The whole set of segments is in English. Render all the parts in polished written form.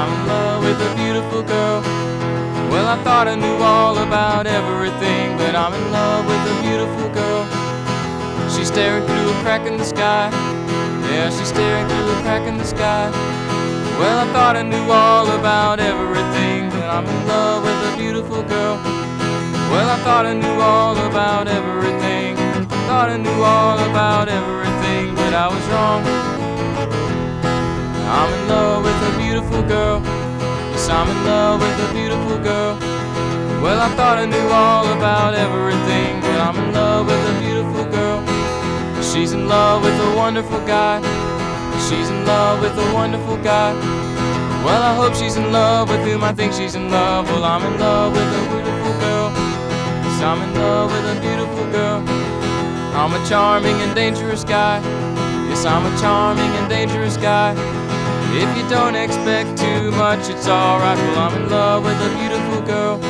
I'm in love with a beautiful girl. Well, I thought I knew all about everything, but I'm in love with a beautiful girl. She's staring through a crack in the sky. Yeah, she's staring through a crack in the sky. Well, I thought I knew all about everything, but I'm in love with a beautiful girl. Well, I thought I knew all about everything. Thought I knew all about everything, but I was wrong. I'm in love with a beautiful girl. Yes, I'm in love with a beautiful girl. Well, I thought I knew all about everything, but I'm in love with a beautiful girl. She's in love with a wonderful guy. She's in love with a wonderful guy. Well, I hope she's in love with whom I think she's in love. Well, I'm in love with a beautiful girl. Yes, I'm in love with a beautiful girl. I'm a charming and dangerous guy. Yes, I'm a charming and dangerous guy. If you don't expect too much, it's alright. Well, I'm in love with a beautiful girl.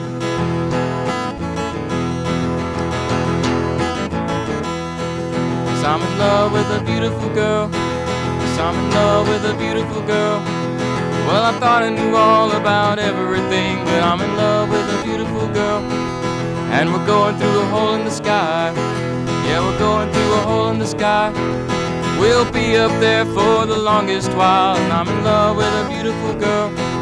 Yes, I'm in love with a beautiful girl. Yes, I'm in love with a beautiful girl. Well, I thought I knew all about everything, but I'm in love with a beautiful girl. And we're going through a hole in the sky. Yeah, we're going through a hole in the sky. We'll be up there for the longest while, and I'm in love with a beautiful girl.